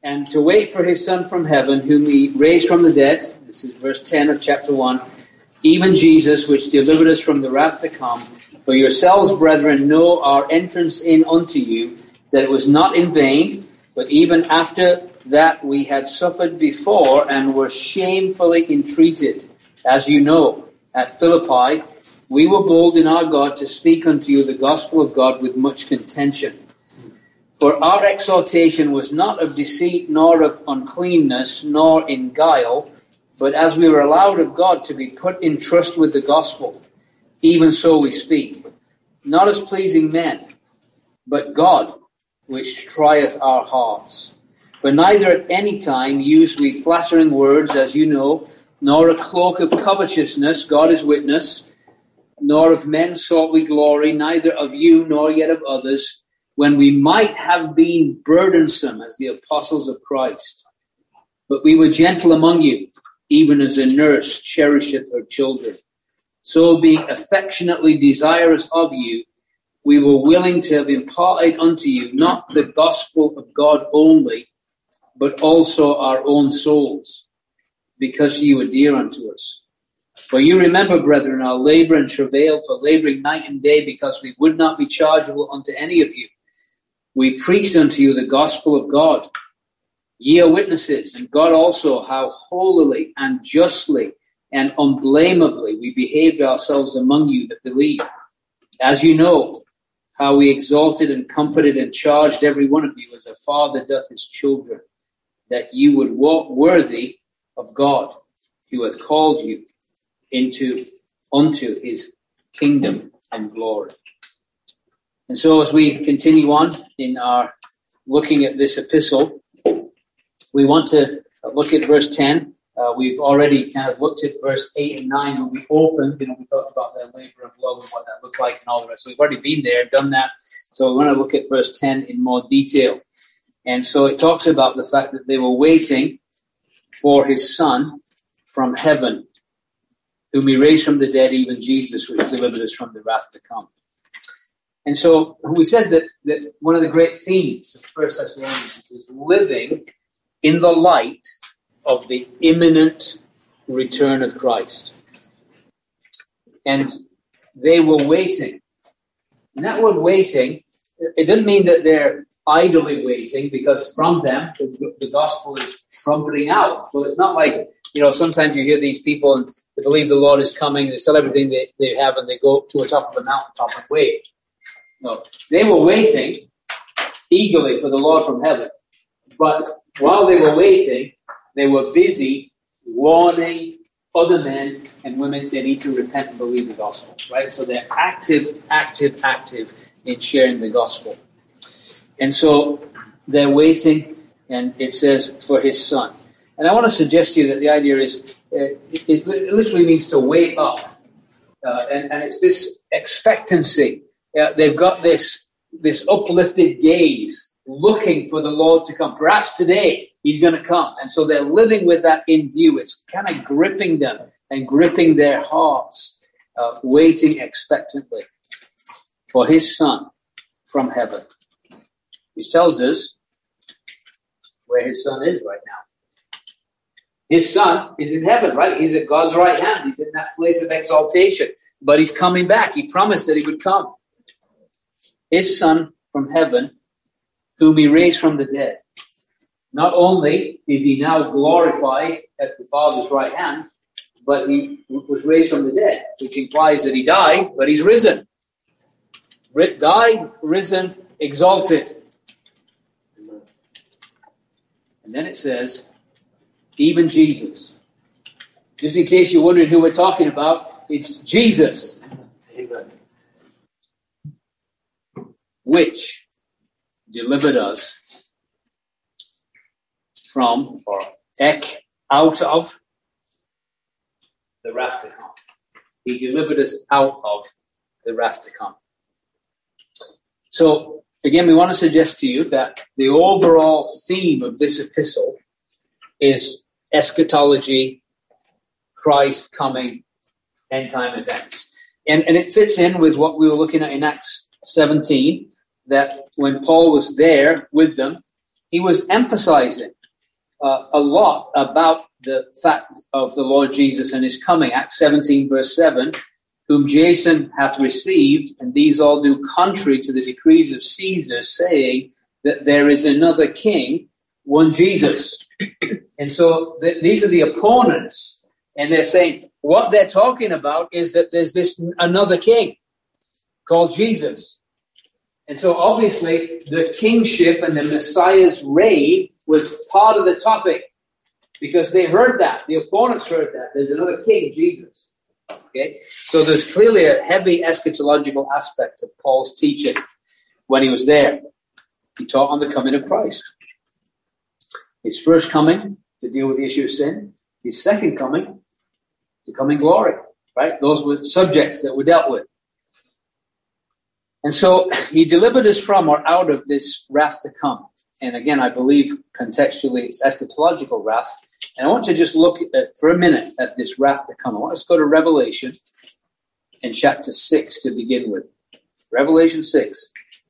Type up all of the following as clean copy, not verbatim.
and to wait for his Son from heaven, whom he raised from the dead. This is verse 10 of chapter 1. Even Jesus, which delivered us from the wrath to come. For yourselves, brethren, know our entrance in unto you, that it was not in vain, but even after that we had suffered before and were shamefully entreated. As you know, at Philippi, we were bold in our God to speak unto you the gospel of God with much contention. For our exhortation was not of deceit, nor of uncleanness, nor in guile, but as we were allowed of God to be put in trust with the gospel, even so we speak, not as pleasing men, but God, which trieth our hearts. For neither at any time use we flattering words, as you know, nor a cloak of covetousness, God is witness, nor of men sought we glory, neither of you, nor yet of others, when we might have been burdensome as the apostles of Christ. But we were gentle among you, even as a nurse cherisheth her children. So being affectionately desirous of you, we were willing to have imparted unto you not the gospel of God only, but also our own souls, because ye were dear unto us. For you remember, brethren, our labor and travail, for laboring night and day, because we would not be chargeable unto any of you. We preached unto you the gospel of God. Ye are witnesses, and God also, how holily and justly and unblameably we behaved ourselves among you that believe. As you know, how we exalted and comforted and charged every one of you as a father doth his children, that you would walk worthy of God, who hath called you unto his kingdom and glory. And so as we continue on in our looking at this epistle, we want to look at verse 10. We've already kind of looked at verse 8 and 9 when we opened. We talked about the labor of love and what that looked like and all the rest. So we've already been there, done that. So we want to look at verse 10 in more detail. And so it talks about the fact that they were waiting for his Son from heaven, whom he raised from the dead, even Jesus, which delivered us from the wrath to come. And so we said that one of the great themes of 1 Thessalonians is living in the light of the imminent return of Christ. And they were waiting. And that word waiting, it doesn't mean that they're idly waiting, because from them, the gospel is trumpeting out. So it's not like, sometimes you hear these people and they believe the Lord is coming, they sell everything they have and they go to the top of a mountaintop and wait. No, they were waiting eagerly for the Lord from heaven. But while they were waiting, they were busy warning other men and women they need to repent and believe the gospel, right? So they're active in sharing the gospel. And so they're waiting, and it says, for his Son. And I want to suggest to you that the idea is, it literally means to wait up. And it's this expectancy. They've got this uplifted gaze, looking for the Lord to come. Perhaps today he's going to come. And so they're living with that in view. It's kind of gripping them and gripping their hearts, waiting expectantly for his Son from heaven. Which tells us where his Son is right now. His Son is in heaven, right? He's at God's right hand. He's in that place of exaltation. But he's coming back. He promised that he would come. His Son from heaven, whom he raised from the dead. Not only is he now glorified at the Father's right hand, but he was raised from the dead, which implies that he died, but he's risen. Died, risen, exalted. And then it says, even Jesus. Just in case you're wondering who we're talking about, it's Jesus. Amen. Which delivered us from, or out of, the wrath to come. He delivered us out of the wrath to come. So, again, we want to suggest to you that the overall theme of this epistle is eschatology, Christ coming, end-time events. And it fits in with what we were looking at in Acts 17, that when Paul was there with them, he was emphasizing a lot about the fact of the Lord Jesus and his coming. Acts 17, verse 7, whom Jason hath received, and these all do contrary to the decrees of Caesar, saying that there is another king, one Jesus. And so these are the opponents, and they're saying what they're talking about is that there's this another king called Jesus. And so obviously the kingship and the Messiah's reign was part of the topic because they heard that. The opponents heard that. There's another king, Jesus. Okay? So there's clearly a heavy eschatological aspect of Paul's teaching when he was there. He taught on the coming of Christ. His first coming to deal with the issue of sin. His second coming to come in glory. Right? Those were subjects that were dealt with. And so he delivered us from or out of this wrath to come. And again, I believe contextually it's eschatological wrath. And I want to just look for a minute at this wrath to come. I want us to go to Revelation in chapter 6 to begin with. Revelation 6.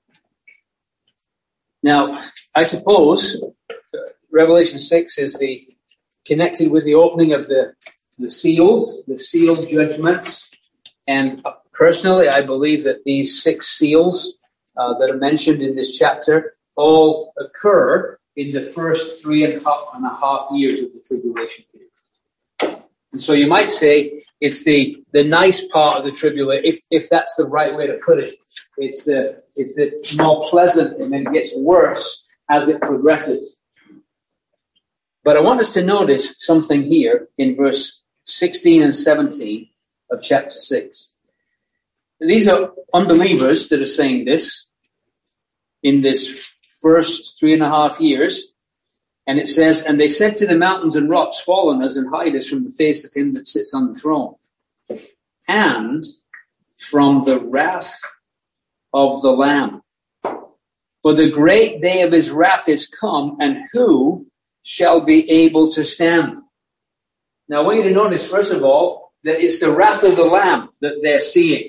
Now, I suppose Revelation 6 is connected with the opening of the seals, the sealed judgments. And personally, I believe that these 6 seals that are mentioned in this chapter all occur in the first 3.5 years of the tribulation period. And so you might say it's the nice part of the tribulation, if that's the right way to put it. It's the more pleasant, and then it gets worse as it progresses. But I want us to notice something here in verse 16 and 17 of chapter 6. These are unbelievers that are saying this in this first 3.5 years. And it says, and they said to the mountains and rocks, fall on us and hide us from the face of him that sits on the throne, and from the wrath of the Lamb. For the great day of his wrath is come, and who shall be able to stand? Now, I want you to notice, first of all, that it's the wrath of the Lamb that they're seeing.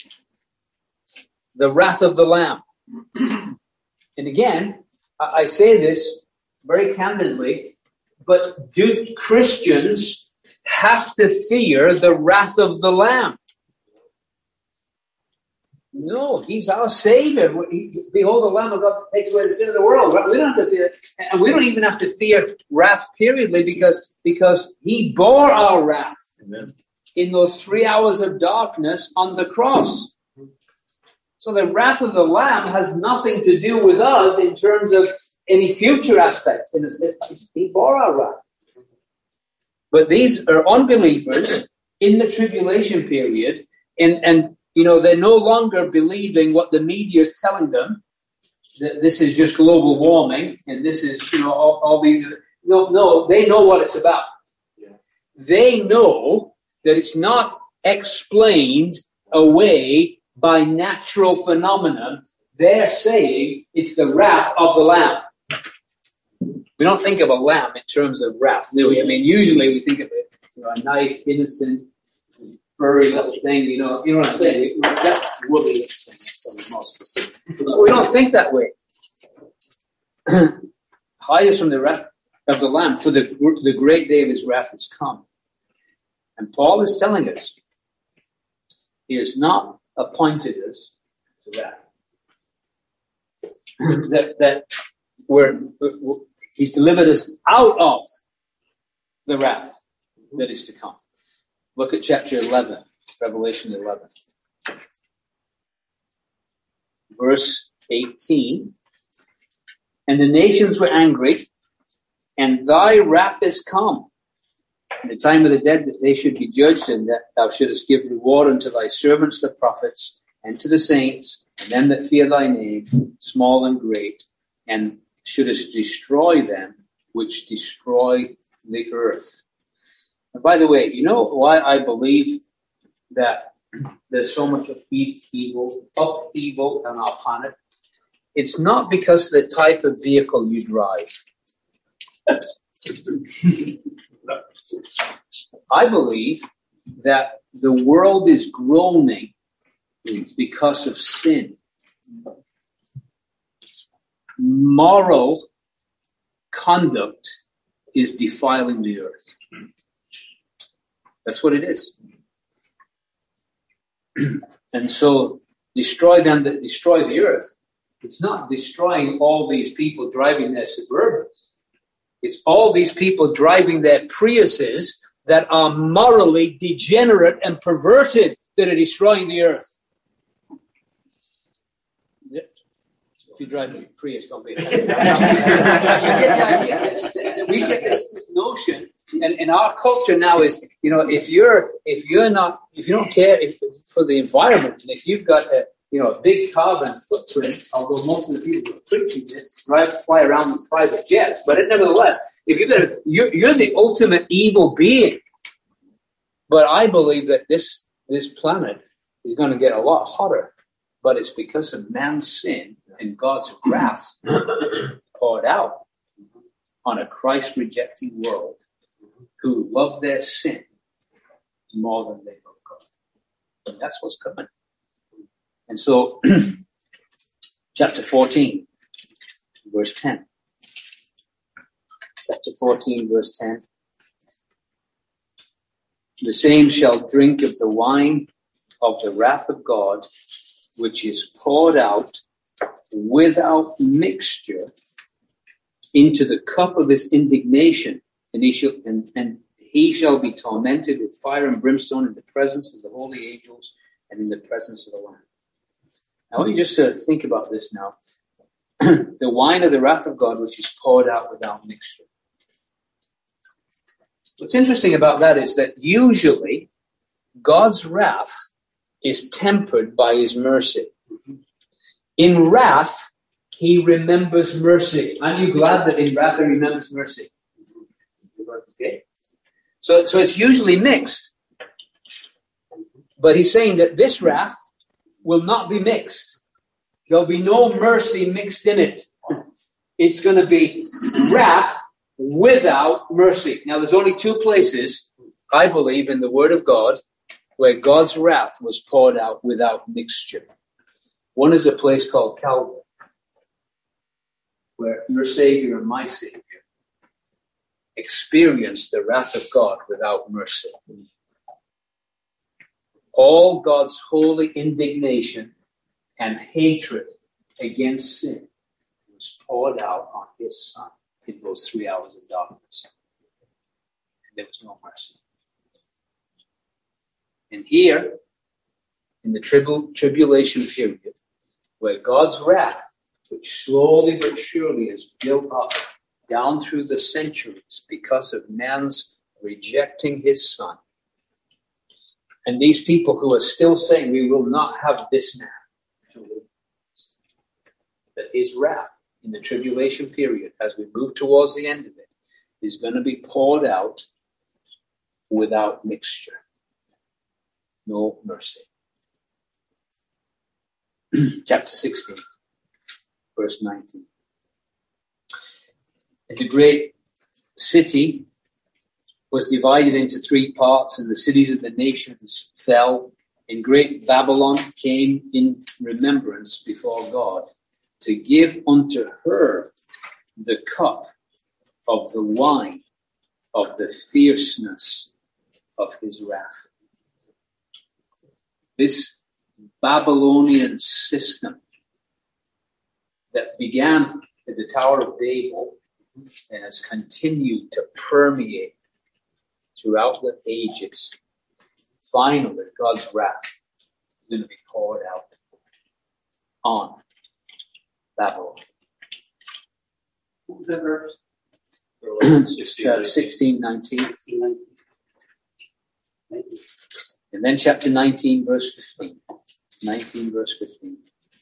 The wrath of the Lamb. And again, I say this very candidly, but do Christians have to fear the wrath of the Lamb? No, he's our Savior. Behold, the Lamb of God takes away the sin of the world. We don't have to fear, and we don't even have to fear wrath periodly because he bore our wrath. Amen. In those 3 hours of darkness on the cross. So the wrath of the Lamb has nothing to do with us in terms of any future aspect. He bore our wrath. But these are unbelievers in the tribulation period, and you know, they're no longer believing what the media is telling them, that this is just global warming, and this is, you know, all these. No, they know what it's about. Yeah. They know that it's not explained away by natural phenomena. They're saying it's the wrath of the Lamb. We don't think of a lamb in terms of wrath, do we? I mean, usually we think of it, you know, a nice, innocent, furry little thing, you know what I'm saying? That's woolly thing, more specific. We don't think that way. Hide us from the wrath of the Lamb, for the great day of his wrath has come. And Paul is telling us he has not appointed us to that he's delivered us out of the wrath that is to come. Look at chapter 11, Revelation 11. Verse 18. And the nations were angry, and thy wrath is come. In the time of the dead, that they should be judged, and that thou shouldest give reward unto thy servants the prophets, and to the saints, and them that fear thy name, small and great, and shouldest destroy them which destroy the earth. And by the way, you know why I believe that there's so much upheaval on our planet? It's not because of the type of vehicle you drive. I believe that the world is groaning because of sin. Moral conduct is defiling the earth. That's what it is. And so destroy them that destroy the earth. It's not destroying all these people driving their Suburbans. It's all these people driving their Priuses that are morally degenerate and perverted that are destroying the earth. If you drive a Prius, don't be offended. You get the idea. We get this notion, and in our culture now is, if you don't care for the environment, and if you've got a big carbon footprint, although most of the people who are preaching this fly around with private jets, but nevertheless, if you're the ultimate evil being. But I believe that this planet is going to get a lot hotter, but it's because of man's sin and God's wrath poured out on a Christ-rejecting world who love their sin more than they love God. And that's what's coming. And so, chapter 14, verse 10. Chapter 14, verse 10. The same shall drink of the wine of the wrath of God, which is poured out without mixture into the cup of his indignation, and he shall be tormented with fire and brimstone in the presence of the holy angels and in the presence of the Lamb. I want you just to think about this now. The wine of the wrath of God, which is poured out without mixture. What's interesting about that is that usually God's wrath is tempered by his mercy. In wrath, he remembers mercy. Aren't you glad that in wrath he remembers mercy? Okay. So it's usually mixed. But he's saying that this wrath will not be mixed. There'll be no mercy mixed in it. It's going to be wrath without mercy. Now, there's only two places, I believe, in the Word of God where God's wrath was poured out without mixture. One is a place called Calvary, where your Savior and my Savior experienced the wrath of God without mercy. All God's holy indignation and hatred against sin was poured out on his Son in those 3 hours of darkness. There was no mercy. And here, in the tribulation period, where God's wrath, which slowly but surely is built up down through the centuries because of man's rejecting his Son, and these people who are still saying we will not have this man, that his wrath in the tribulation period, as we move towards the end of it, is going to be poured out without mixture. No mercy. Chapter 16, verse 19. And the great city was divided into 3 parts, and the cities of the nations fell, and great Babylon came in remembrance before God, to give unto her the cup of the wine of the fierceness of his wrath. This Babylonian system that began at the Tower of Babel and has continued to permeate throughout the ages, finally God's wrath is going to be poured out on Babylon. What was that verse? 16, 19. And then chapter 19, verse 15. 19, verse 15.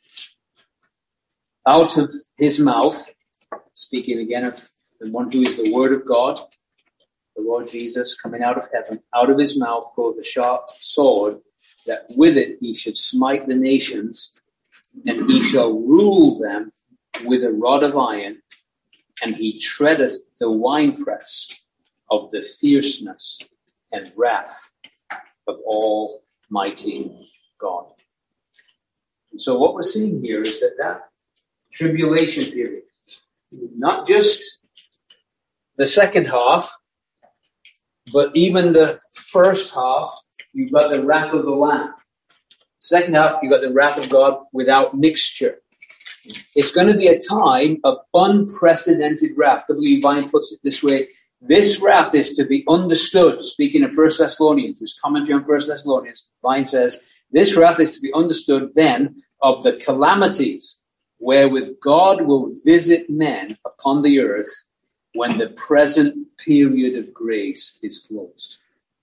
Out of his mouth, speaking again of the one who is the Word of God, the Lord Jesus coming out of heaven, out of his mouth goes a sharp sword, that with it he should smite the nations, and he shall rule them with a rod of iron, and he treadeth the winepress of the fierceness and wrath of Almighty God. And so what we're seeing here is that tribulation period, not just the second half, but even the first half, you've got the wrath of the Lamb. Second half, you've got the wrath of God without mixture. It's going to be a time of unprecedented wrath. W. Vine puts it this way: this wrath is to be understood. Speaking of 1 Thessalonians, his commentary on 1 Thessalonians, Vine says, this wrath is to be understood then of the calamities wherewith God will visit men upon the earth when the present period of grace is closed.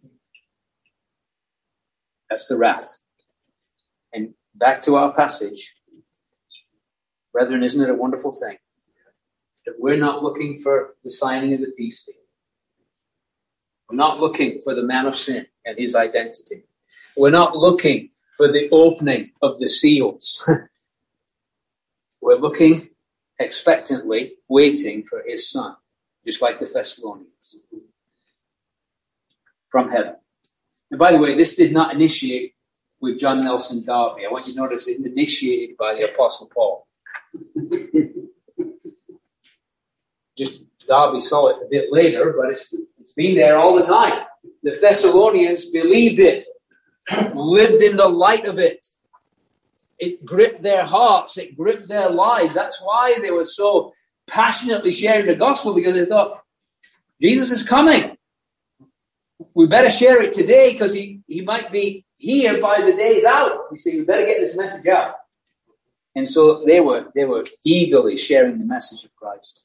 That's the wrath. And back to our passage. Brethren, isn't it a wonderful thing that we're not looking for the signing of the peace deal? We're not looking for the man of sin and his identity. We're not looking for the opening of the seals. We're looking expectantly, waiting for his son, just like the Thessalonians, from heaven. And by the way, this did not initiate with John Nelson Darby. I want you to notice it initiated by the Apostle Paul. Just Darby saw it a bit later, but it's been there all the time. The Thessalonians believed it, lived in the light of it. It gripped their hearts, it gripped their lives. That's why they were so passionately sharing the gospel, because they thought, Jesus is coming. We better share it today because he might be here by the day's out. You see, we better get this message out. And so they were eagerly sharing the message of Christ.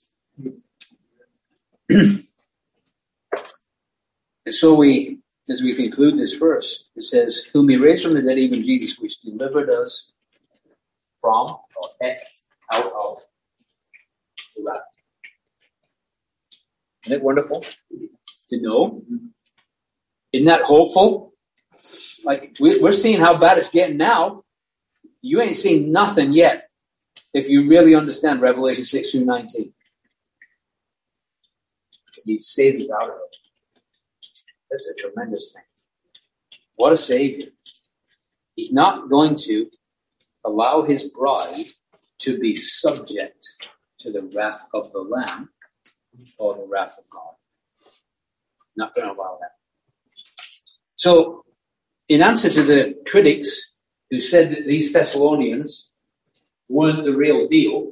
And so as we conclude this verse, it says, whom he raised from the dead, even Jesus, which delivered us from, or out of, the wrath. Isn't it wonderful to know? Isn't that hopeful? Like, we're seeing how bad it's getting now. You ain't seen nothing yet if you really understand Revelation 6 through 19. He saved us out of it. That's a tremendous thing. What a Savior. He's not going to allow his bride to be subject to the wrath of the Lamb or the wrath of God. Not going to allow that. So, in answer to the critics who said that these Thessalonians weren't the real deal,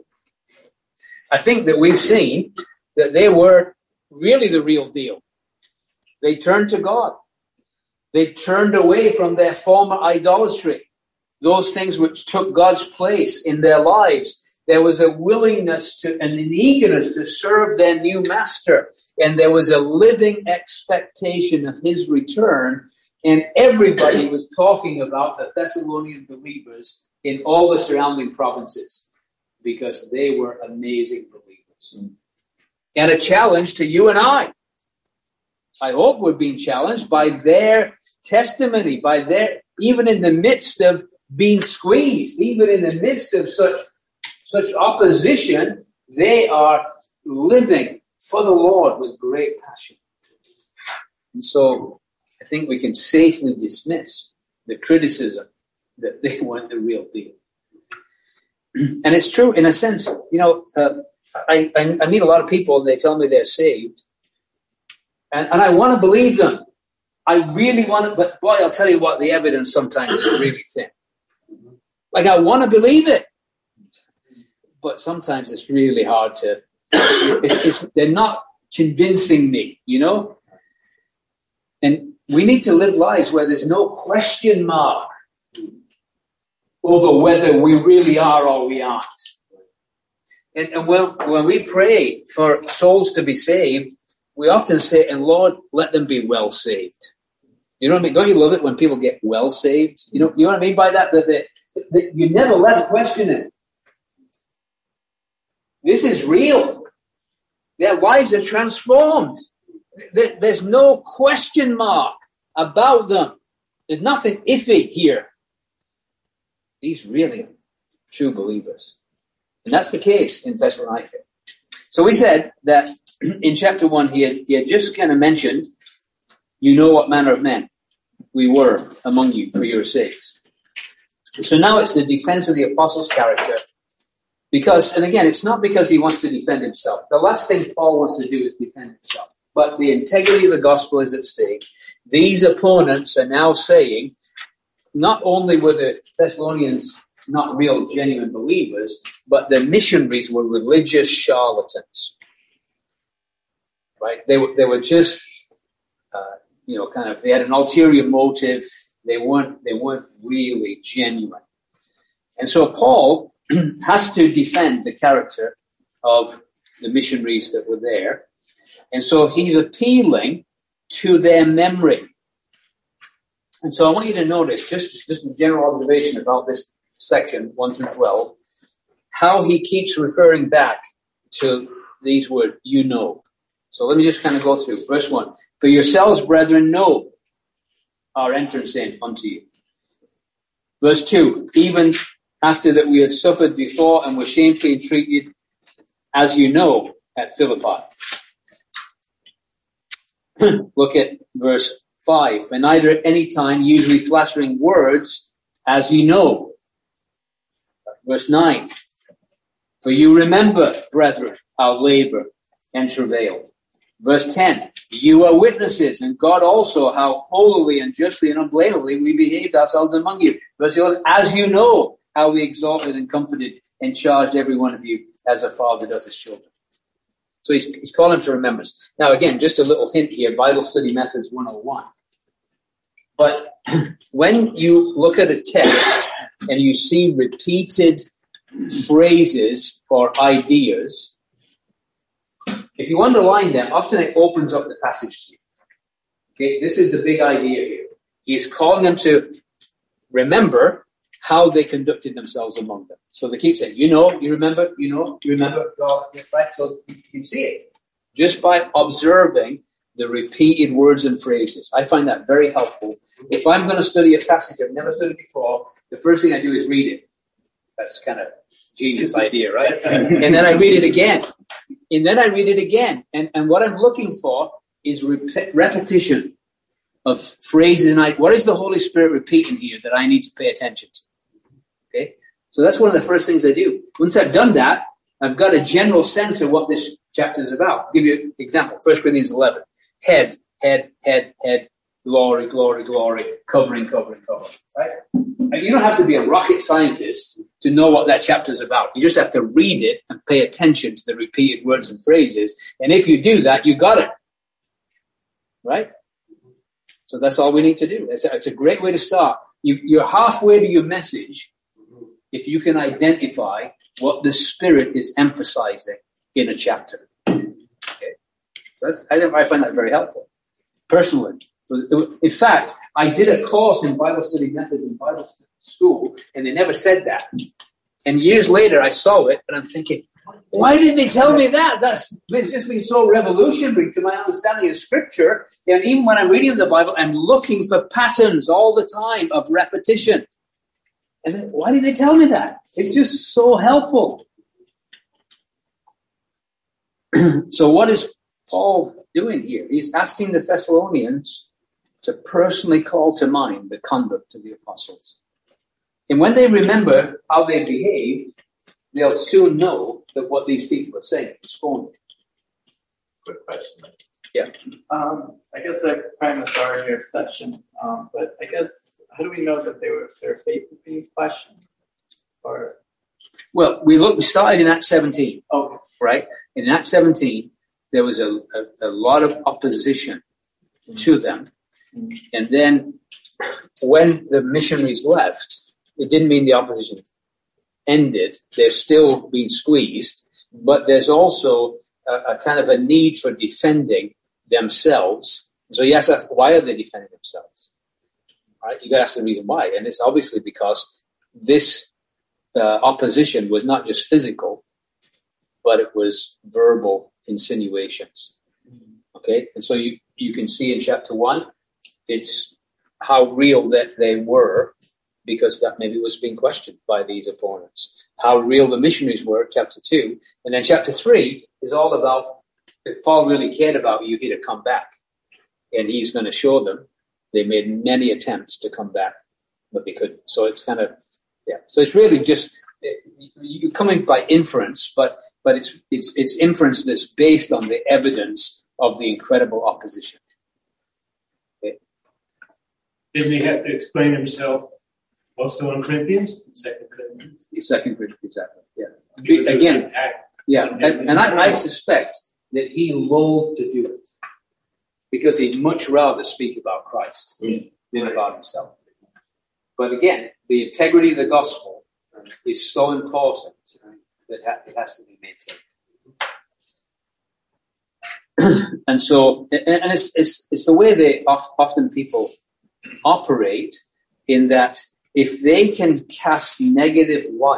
I think that we've seen that they were really the real deal. They turned to God. They turned away from their former idolatry, those things which took God's place in their lives. There was a willingness and an eagerness to serve their new master, and there was a living expectation of his return. And everybody was talking about the Thessalonian believers in all the surrounding provinces because they were amazing believers. And a challenge to you and I. I hope we're being challenged by their testimony, by their, even in the midst of being squeezed, even in the midst of such opposition, they are living for the Lord with great passion. And so I think we can safely dismiss the criticism that they weren't the real deal. And it's true in a sense. You know, I meet a lot of people and they tell me they're saved. And I want to believe them. I really want to, but boy, I'll tell you what, the evidence sometimes is really thin. Like, I want to believe it. But sometimes it's really hard to, they're not convincing me, you know? And we need to live lives where there's no question mark over whether we really are or we aren't. And when we pray for souls to be saved, we often say, and Lord, let them be well saved. You know what I mean? Don't you love it when people get well saved? You know what I mean by that? That you never left questioning. This is real. Their lives are transformed. There's no question mark about them. There's nothing iffy here. These really true believers. And that's the case in Thessalonica. So we said that in chapter 1, he had just kind of mentioned, you know what manner of men we were among you for your sakes. So now it's the defense of the apostles' character Because, and again, it's not because he wants to defend himself. The last thing Paul wants to do is defend himself. But the integrity of the gospel is at stake. These opponents are now saying, not only were the Thessalonians not real, genuine believers, but the missionaries were religious charlatans. Right? They were just, they had an ulterior motive. They weren't really genuine. And so Paul has to defend the character of the missionaries that were there. And so he's appealing to their memory. And so I want you to notice, just a general observation about this section, 1 through 12, how he keeps referring back to these words, you know. So let me just kind of go through. Verse 1, for yourselves, brethren, know our entrance in unto you. Verse 2, even after that we had suffered before and were shamefully entreated, as you know, at Philippi. Look at verse 5. For neither at any time usually flattering words, as you know. Verse 9. For you remember, brethren, our labor and travail. Verse 10. You are witnesses, and God also, how holily and justly and unblameably we behaved ourselves among you. Verse 11. As you know, how we exalted and comforted and charged every one of you as a father does his children. So he's calling to remembrance. Now, again, just a little hint here, Bible Study Methods 101. But when you look at a text and you see repeated phrases or ideas, if you underline them, often it opens up the passage to you. Okay, this is the big idea here. He's calling them to remember how they conducted themselves among them. So they keep saying, you know, you remember, right? So you can see it just by observing the repeated words and phrases. I find that very helpful. If I'm going to study a passage I've never studied before, the first thing I do is read it. That's kind of genius idea, right? And then I read it again. And then I read it again. And what I'm looking for is repetition of phrases. And what is the Holy Spirit repeating here that I need to pay attention to? Okay, so that's one of the first things I do. Once I've done that, I've got a general sense of what this chapter is about. I'll give you an example. 1 Corinthians 11. Head, glory, glory, glory, covering, right? And you don't have to be a rocket scientist to know what that chapter is about. You just have to read it and pay attention to the repeated words and phrases. And if you do that, you got it. Right? So that's all we need to do. It's a great way to start. You're halfway to your message if you can identify what the Spirit is emphasizing in a chapter. Okay. I find that very helpful, personally. In fact, I did a course in Bible study methods in Bible school, and they never said that. And years later, I saw it, and I'm thinking, why didn't they tell me that? It's just been so revolutionary to my understanding of Scripture. And even when I'm reading the Bible, I'm looking for patterns all the time of repetition. And then, why did they tell me that? It's just so helpful. So what is Paul doing here? He's asking the Thessalonians to personally call to mind the conduct of the apostles. And when they remember how they behaved, they'll soon know that what these people are saying is phony. Quick question. Yeah. I guess I probably missed our earlier section, but I guess how do we know that their faith is being questioned? Or well, we started in Acts 17. Okay. Right? In Acts 17, there was a lot of opposition to them. And then when the missionaries left, it didn't mean the opposition ended. They're still being squeezed, but there's also a kind of a need for defending themselves. So you have to ask, why are they defending themselves? Right? You got to ask the reason why. And it's obviously because this opposition was not just physical, but it was verbal insinuations. Okay? And so you can see in chapter 1, it's how real that they were, because that maybe was being questioned by these opponents. How real the missionaries were, chapter 2. And then chapter 3 is all about, if Paul really cared about you, he'd have come back. And he's going to show them they made many attempts to come back, but they couldn't. So it's kind of, yeah. So it's really just you're coming by inference, but it's inference that's based on the evidence of the incredible opposition. Okay. Didn't he have to explain himself also in Corinthians? 2 Corinthians? 2 Corinthians, exactly. Yeah. Again, yeah. And I suspect that he loathed to do it because he'd much rather speak about Christ than about himself. But again, the integrity of the gospel is so important that it has to be maintained. And so, and it's the way they often people operate, in that if they can cast negative light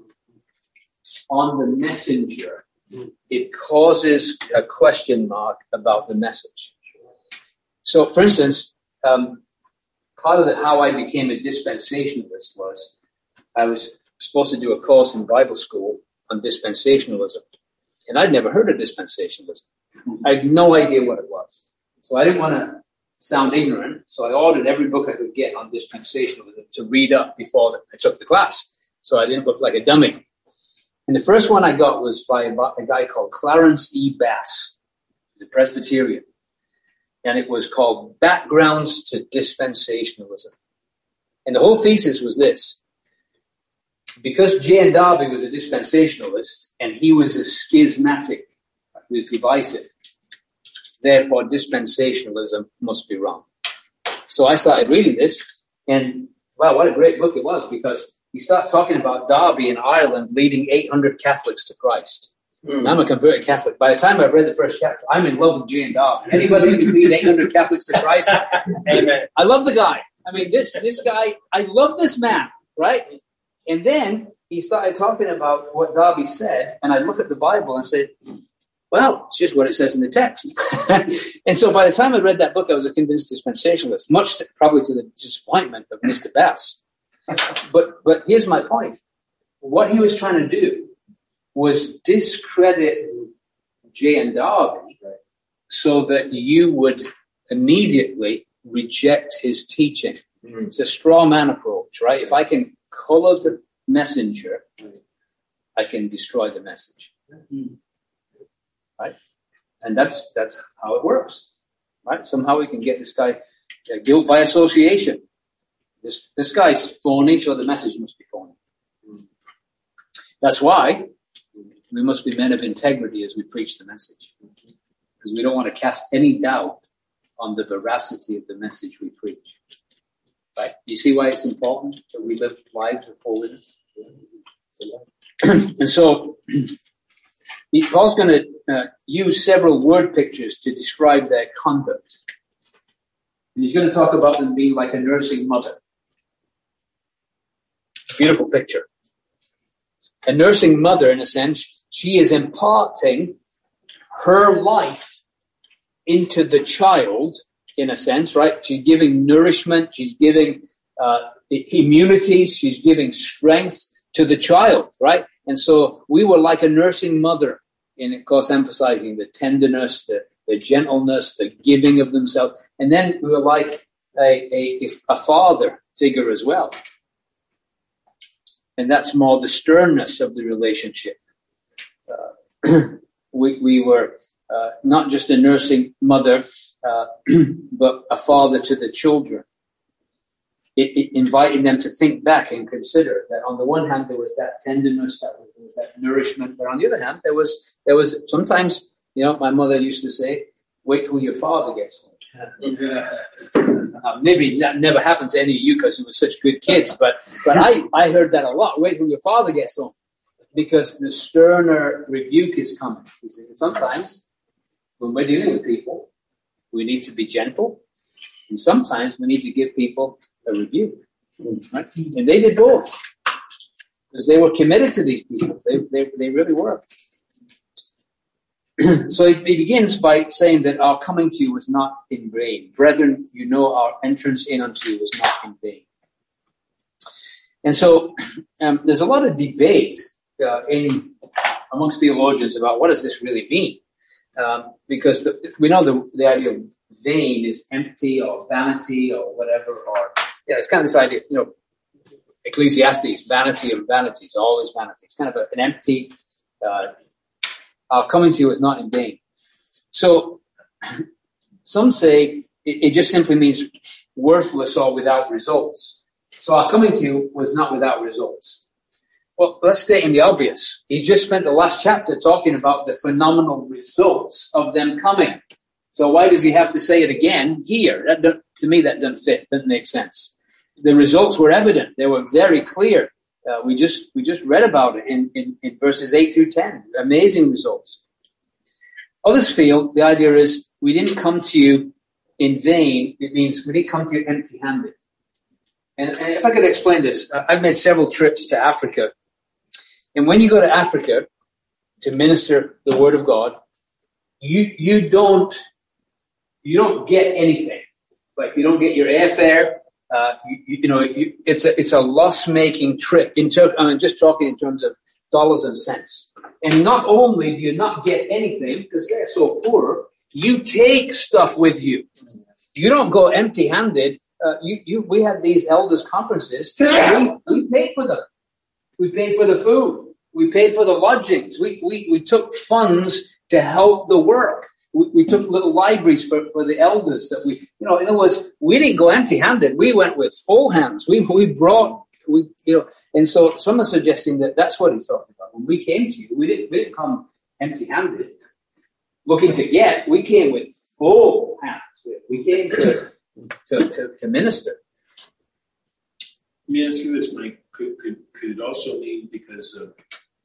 on the messenger, it causes a question mark about the message. So, for instance, part of how I became a dispensationalist was I was supposed to do a course in Bible school on dispensationalism, and I'd never heard of dispensationalism. I had no idea what it was. So I didn't want to sound ignorant, so I ordered every book I could get on dispensationalism to read up before I took the class, so I didn't look like a dummy. And the first one I got was by a guy called Clarence E. Bass. He's a Presbyterian. And it was called Backgrounds to Dispensationalism. And the whole thesis was this: because J.N. Darby was a dispensationalist and he was a schismatic, he was divisive, therefore dispensationalism must be wrong. So I started reading this, and wow, what a great book it was, because he starts talking about Darby in Ireland leading 800 Catholics to Christ. I'm a converted Catholic. By the time I've read the first chapter, I'm in love with J.N. Darby. Anybody who can lead 800 Catholics to Christ? Amen. I love the guy. I mean, this guy, I love this man, right? And then he started talking about what Darby said, and I look at the Bible and say, well, it's just what it says in the text. And so by the time I read that book, I was a convinced dispensationalist, probably to the disappointment of Mr. Bass. But here's my point. What he was trying to do was discredit J.N. Darby so that you would immediately reject his teaching. It's a straw man approach, right? If I can color the messenger, I can destroy the message. Right? And that's how it works. Right? Somehow we can get this guy guilt by association. This guy's phony, so the message must be phony. That's why we must be men of integrity as we preach the message, because we don't want to cast any doubt on the veracity of the message we preach. Right? You see why it's important that we live lives of holiness? And so Paul's going to use several word pictures to describe their conduct. And he's going to talk about them being like a nursing mother. Beautiful picture. A nursing mother, in a sense, she is imparting her life into the child, in a sense, right? She's giving nourishment, she's giving immunities, she's giving strength to the child, right? And so we were like a nursing mother, and of course emphasizing the tenderness, the gentleness, the giving of themselves. And then we were like a father figure as well. And that's more the sternness of the relationship. We were not just a nursing mother, but a father to the children. It inviting them to think back and consider that on the one hand there was that tenderness, there was that nourishment, but on the other hand there was sometimes, my mother used to say, "Wait till your father gets home." Maybe that never happened to any of you because you were such good kids, but I heard that a lot. Wait till your father gets home, because the sterner rebuke is coming. Sometimes when we're dealing with people, we need to be gentle, and sometimes we need to give people a rebuke. Right? And they did both, because they were committed to these people. They really were. So he begins by saying that our coming to you was not in vain. Brethren, our entrance in unto you was not in vain. And so there's a lot of debate amongst theologians about what does this really mean. Because we know the idea of vain is empty or vanity or whatever, or it's kind of this idea, Ecclesiastes, vanity of vanities, all is vanity. It's kind of an empty, our coming to you is not in vain. So some say it just simply means worthless or without results. So our coming to you was not without results. Well, let's state in the obvious. He's just spent the last chapter talking about the phenomenal results of them coming. So why does he have to say it again here? To me, that doesn't fit. Doesn't make sense. The results were evident. They were very clear. We just read about it in verses 8 through 10. Amazing results. Others feel the idea is we didn't come to you in vain. It means we didn't come to you empty-handed. And if I could explain this, I've made several trips to Africa. And when you go to Africa to minister the word of God, you don't get anything. Like you don't get your airfare. It's a loss-making trip. I'm just talking in terms of dollars and cents. And not only do you not get anything because they're so poor, you take stuff with you. You don't go empty-handed. We had these elders' conferences. We paid for them. We paid for the food. We paid for the lodgings. We took funds to help the work. We took little libraries for the elders that in other words, we didn't go empty-handed. We went with full hands. We brought, and so some are suggesting that that's what he's talking about. When we came to you, we didn't come empty-handed, looking to get. We came with full hands. We came to minister. Let me ask you this, Mike. Could it also mean because of,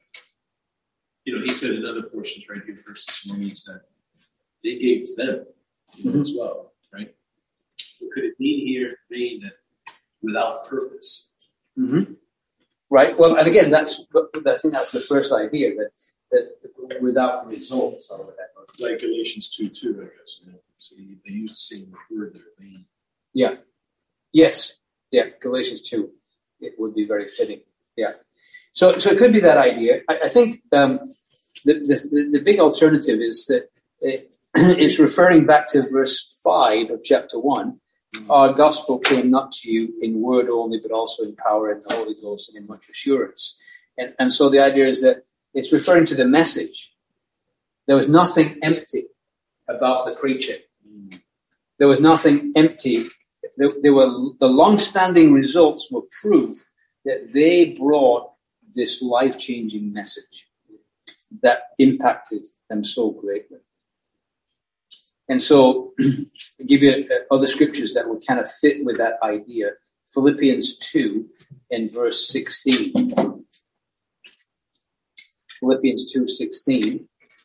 he said in other portions right here, First Thessalonians, that they gave to them as well, right? But could it mean here, that without purpose? Mm-hmm. Right. Well, and again, I think that's the first idea that without results or whatever. Like Galatians 2:2, I guess. So they use the same word there. Vain. Yeah. Yes. Yeah. Galatians 2. It would be very fitting. Yeah. So it could be that idea. I think the big alternative is that it's referring back to verse 5 of chapter 1. Our gospel came not to you in word only, but also in power and the Holy Ghost and in much assurance. And so the idea is that it's referring to the message. There was nothing empty about the preaching. There was nothing empty. The long-standing results were proof that they brought this life-changing message that impacted them so greatly. And so, I'll give you other scriptures that would kind of fit with that idea. Philippians 2 and verse 16. Philippians 2:16.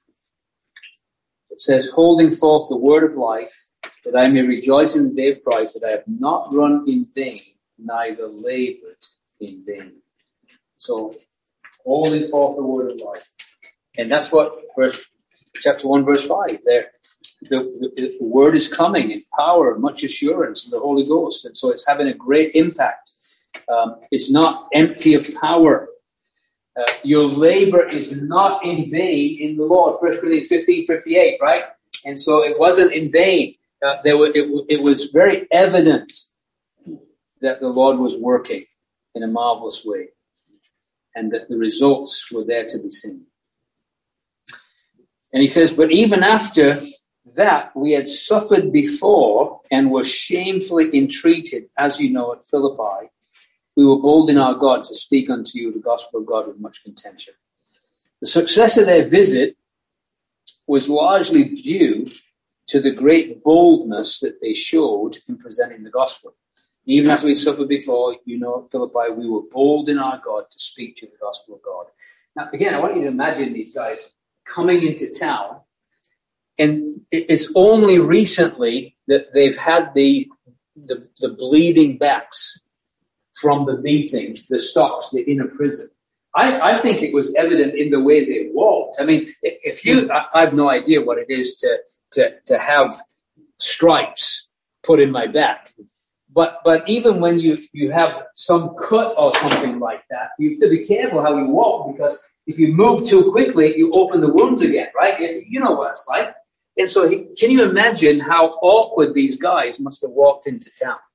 It says, holding forth the word of life, that I may rejoice in the day of Christ, that I have not run in vain, neither labored in vain. So, holding forth the word of life. And that's what chapter 1, verse 5 there. The word is coming in power, much assurance, and the Holy Ghost. And so it's having a great impact. It's not empty of power. Your labor is not in vain in the Lord. 1 Corinthians 15:58, right? And so it wasn't in vain. It was very evident that the Lord was working in a marvelous way and that the results were there to be seen. And he says, but even after that we had suffered before and were shamefully entreated, as you know, at Philippi, we were bold in our God to speak unto you the gospel of God with much contention. The success of their visit was largely due to the great boldness that they showed in presenting the gospel. Even after we suffered before, you know, at Philippi, we were bold in our God to speak to the gospel of God. Now, again, I want you to imagine these guys coming into town, and it's only recently that they've had the bleeding backs from the beating, the stocks, the inner prison. I think it was evident in the way they walked. I mean, I have no idea what it is to have stripes put in my back. But even when you have some cut or something like that, you have to be careful how you walk, because if you move too quickly, you open the wounds again, right? You know what it's like. And so can you imagine how awkward these guys must have walked into town?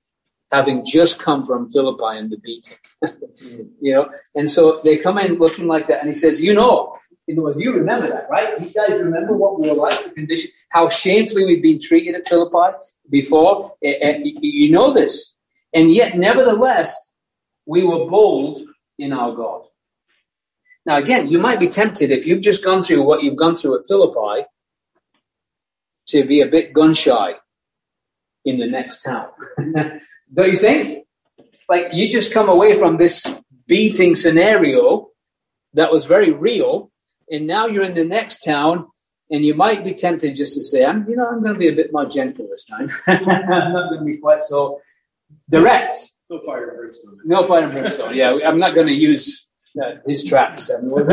having just come from Philippi and the beating. And so they come in looking like that, and he says, you remember that, right? You guys remember what we were like, the condition, how shamefully we've been treated at Philippi before? You know this. And yet, nevertheless, we were bold in our God. Now, again, you might be tempted, if you've just gone through what you've gone through at Philippi, to be a bit gun-shy in the next town. Don't you think? Like, you just come away from this beating scenario that was very real, and now you're in the next town, and you might be tempted just to say, I'm going to be a bit more gentle this time. I'm not going to be quite so direct. No fire and brimstone. No fire and brimstone, yeah. I'm not going to use his tracks.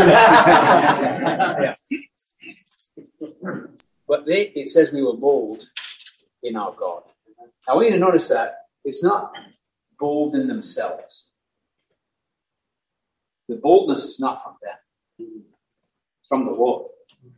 Yeah. But it says we were bold in our God. I want you to notice that it's not bold in themselves. The boldness is not from them. It's from the Lord.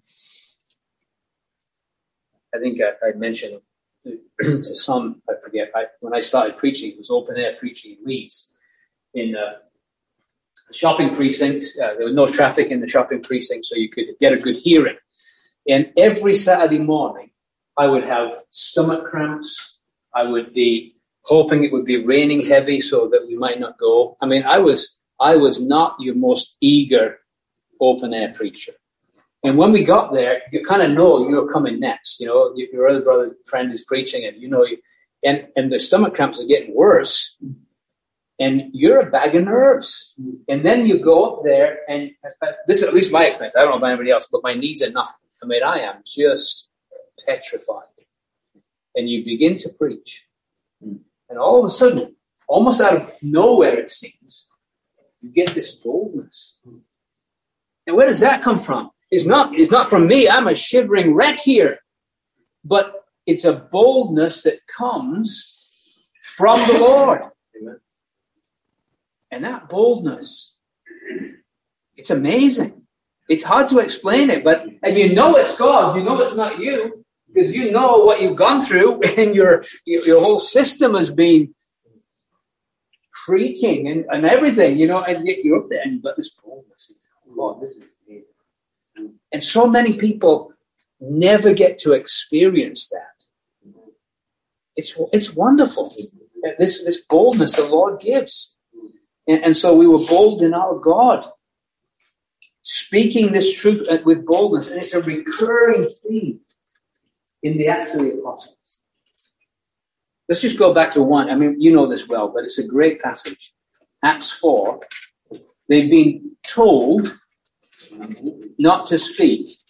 I think I mentioned to some, I forget, when I started preaching, it was open air preaching in Leeds. In a shopping precinct, there was no traffic in the shopping precinct, so you could get a good hearing. And every Saturday morning, I would have stomach cramps. I would be hoping it would be raining heavy so that we might not go. I mean, I was not your most eager open air preacher. And when we got there, you kind of know you're coming next. Your other brother friend is preaching, and and the stomach cramps are getting worse. And you're a bag of nerves. And then you go up there, and this is at least my experience. I don't know about anybody else, but my knees are not. I mean, I am just petrified. And you begin to preach. And all of a sudden, almost out of nowhere, it seems, you get this boldness. And where does that come from? It's not from me. I'm a shivering wreck here. But it's a boldness that comes from the Lord. Amen. And that boldness, it's amazing. It's hard to explain it, and you know it's God. You know it's not you, because you know what you've gone through, and your whole system has been creaking and everything, and yet you're up there and you've got this boldness. God, this is amazing. And so many people never get to experience that. It's wonderful. This boldness the Lord gives. And so we were bold in our God, speaking this truth with boldness. And it's a recurring theme in the Acts of the Apostles. Let's just go back to one. I mean, you know this well, but it's a great passage. Acts 4. They've been told not to speak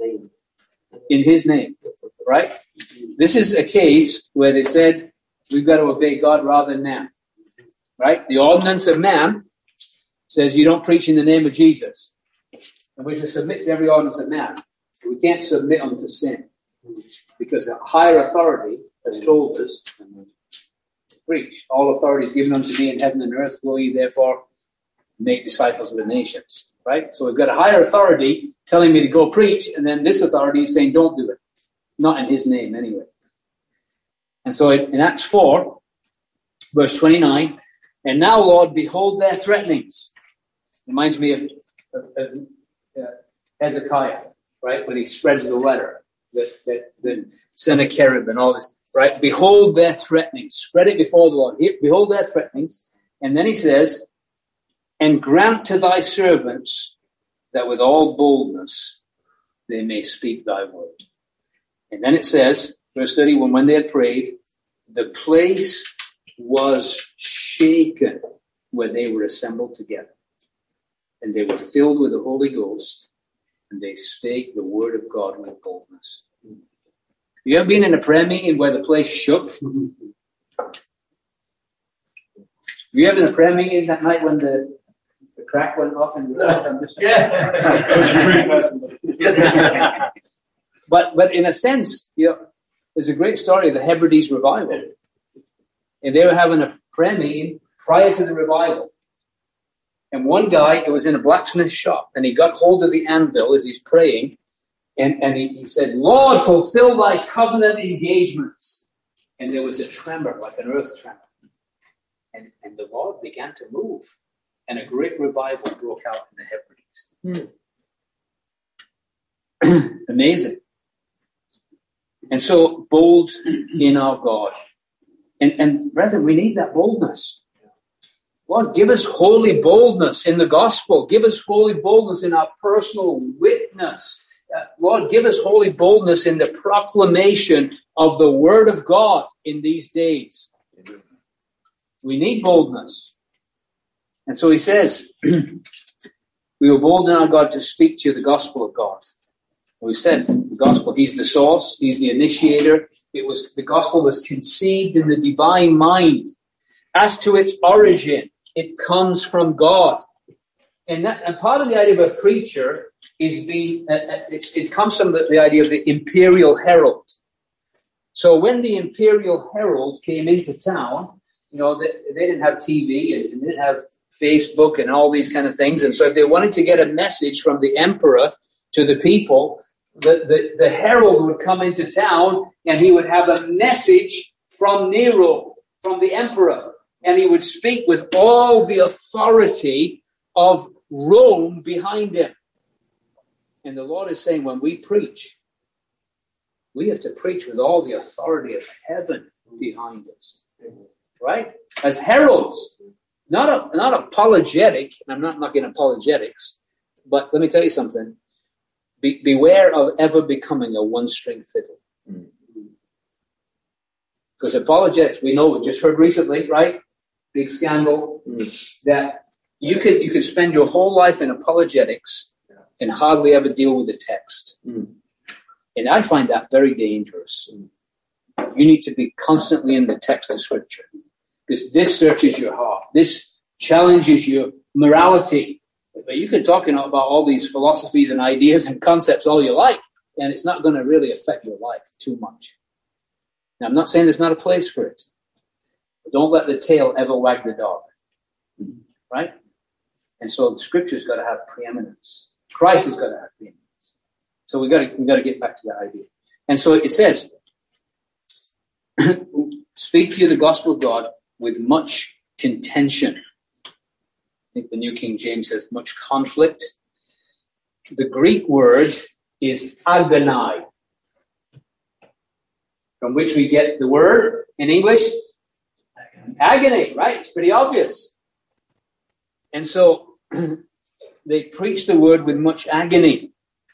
in his name, right? This is a case where they said, we've got to obey God rather than man. Right? The ordinance of man says you don't preach in the name of Jesus. And we're to submit to every ordinance of man. We can't submit unto sin. Because a higher authority has told us to preach. All authority is given unto me in heaven and earth. Go ye therefore make disciples of the nations. Right? So we've got a higher authority telling me to go preach, and then this authority is saying don't do it. Not in his name anyway. And so in Acts 4, verse 29, and now, Lord, behold their threatenings. Reminds me of Hezekiah, right? When he spreads the letter, the Sennacherib and all this, right? Behold their threatenings. Spread it before the Lord. Behold their threatenings. And then he says, and grant to thy servants that with all boldness they may speak thy word. And then it says, verse 31, when they had prayed, the place was shaken where they were assembled together. And they were filled with the Holy Ghost, and they spake the word of God with boldness. You ever been in a prayer meeting where the place shook? Were you ever in a prayer meeting that night when the crack went off? But in a sense, there's a great story of the Hebrides revival. And they were having a prayer meeting prior to the revival. And one guy, it was in a blacksmith shop, and he got hold of the anvil as he's praying, and he said, Lord, fulfill thy covenant engagements. And there was a tremor, like an earth tremor. And the Lord began to move. And a great revival broke out in the Hebrides. Amazing. And so bold in our God. And brethren, we need that boldness. Lord, give us holy boldness in the gospel. Give us holy boldness in our personal witness. Lord, give us holy boldness in the proclamation of the word of God in these days. We need boldness. And so he says, we were bold in our God to speak to you the gospel of God. We said the gospel, he's the source, he's the initiator. The gospel was conceived in the divine mind. As to its origin, it comes from God. And part of the idea of a preacher is it comes from the idea of the imperial herald. So when the imperial herald came into town, they didn't have TV and they didn't have Facebook and all these kind of things. And so if they wanted to get a message from the emperor to the people, the herald would come into town and he would have a message from Nero, from the emperor. And he would speak with all the authority of Rome behind him. And the Lord is saying, when we preach, we have to preach with all the authority of heaven behind us. Right? As heralds, not apologetic. I'm not knocking apologetics, but let me tell you something. Beware of ever becoming a one-string fiddle. Because apologetics, we just heard recently, right? Big scandal, that you could spend your whole life in apologetics and hardly ever deal with the text. And I find that very dangerous. You need to be constantly in the text of Scripture, because this searches your heart. This challenges your morality. But you can talk about all these philosophies and ideas and concepts all you like, and it's not going to really affect your life too much. Now, I'm not saying there's not a place for it. But don't let the tail ever wag the dog. Right? And so the Scripture's got to have preeminence. Christ has got to have preeminence. So we've got to get back to that idea. And so it says, speak to you the gospel of God with much contention. I think the New King James says much conflict. The Greek word is agonai, from which we get the word in English, agony, right? It's pretty obvious. And so they preach the word with much agony.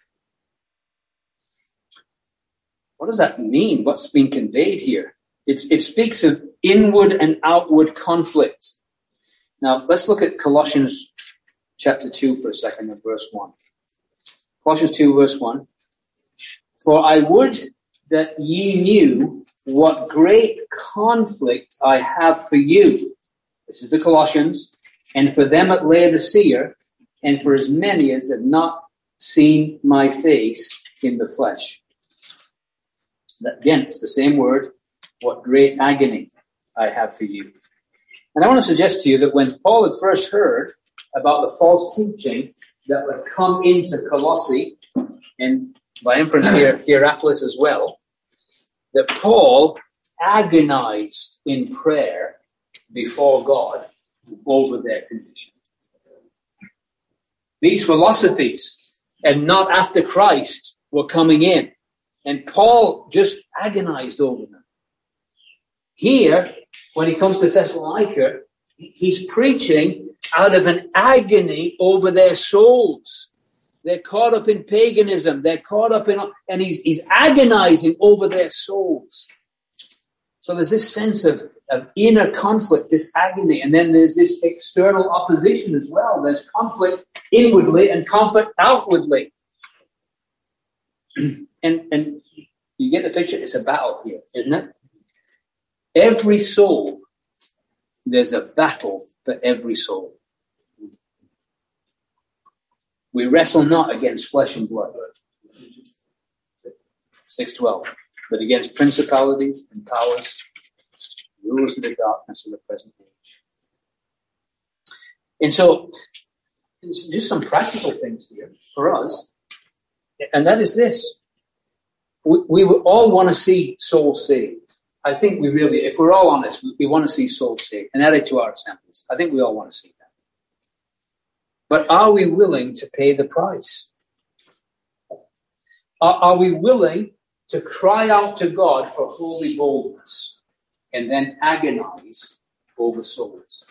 What does that mean? What's being conveyed here? It speaks of inward and outward conflict. Now, let's look at Colossians chapter 2 for a second, and verse 1. Colossians 2, verse 1. For I would that ye knew what great conflict I have for you. This is the Colossians, and for them at Laodicea, and for as many as have not seen my face in the flesh. Again, it's the same word. What great agony I have for you. And I want to suggest to you that when Paul had first heard about the false teaching that would come into Colossae, and by inference Hierapolis as well, that Paul agonized in prayer before God over their condition. These philosophies, and not after Christ, were coming in. And Paul just agonized over them. Here, when he comes to Thessalonica, he's preaching out of an agony over their souls. They're caught up in paganism. They're caught up in, and he's agonizing over their souls. So there's this sense of inner conflict, this agony, and then there's this external opposition as well. There's conflict inwardly and conflict outwardly. And you get the picture? It's a battle here, isn't it? Every soul, there's a battle for every soul. We wrestle not against flesh and blood. 6:12. But against principalities and powers, rulers of the darkness of the present age. And so, just some practical things here for us. And that is this. We all want to see souls saved. I think we really, if we're all honest, we want to see souls saved and added to our assemblies. I think we all want to see that. But are we willing to pay the price? Are we willing to cry out to God for holy boldness and then agonize over souls?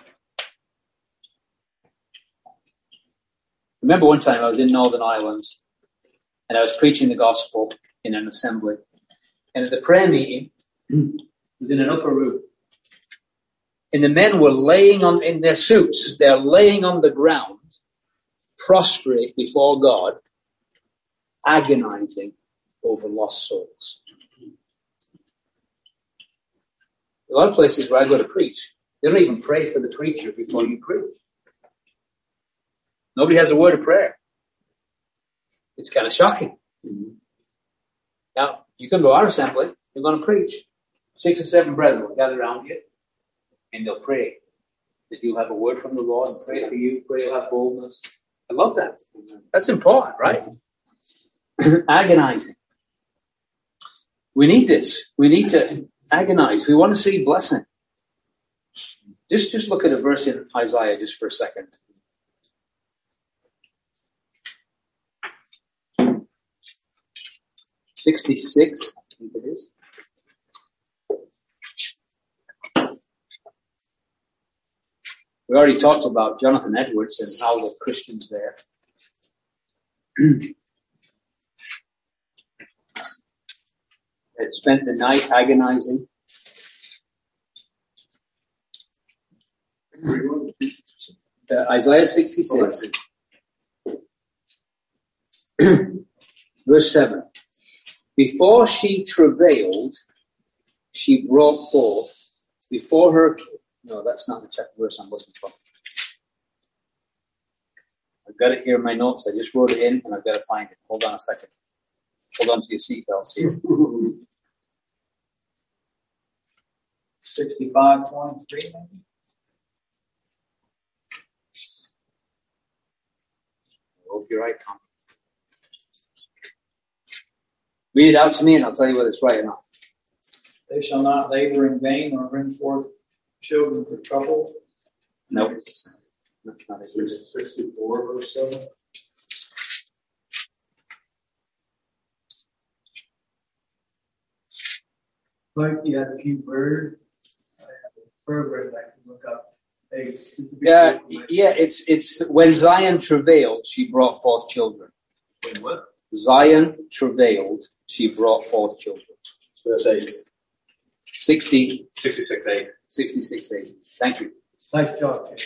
Remember one time I was in Northern Ireland and I was preaching the gospel in an assembly. And at the prayer meeting, it was in an upper room. And the men were laying in their suits. They're laying on the ground, prostrate before God, agonizing over lost souls. A lot of places where I go to preach, they don't even pray for the preacher before you preach. Nobody has a word of prayer. It's kind of shocking. Mm-hmm. Now, you come to our assembly, you're going to preach. 6 or 7 brethren will gather around you, and they'll pray that you'll have a word from the Lord, and pray for you, pray you'll have boldness. I love that. That's important, right? Agonizing. We need this. We need to agonize. We want to see blessing. Just look at a verse in Isaiah just for a second. '66, I think it is. We already talked about Jonathan Edwards and how the Christians there had spent the night agonizing. Isaiah 66, verse 7. Before she travailed, she brought forth. Before her... No, that's not the verse I'm looking for. I've got it here in my notes. I just wrote it in, and I've got to find it. Hold on a second. Hold on to your seatbelts here. 65:23, maybe? I hope you're right, Tom. Read it out to me, and I'll tell you whether it's right or not. They shall not labor in vain or bring forth children for trouble. No, that's not it. 64, verse 7. Like you had a few birds. I have a program I can look up. It's when Zion travailed, she brought forth children. When what? Zion travailed, she brought forth children. Verse 8. 66:8. 66:8. Thank you. Nice job, Jay.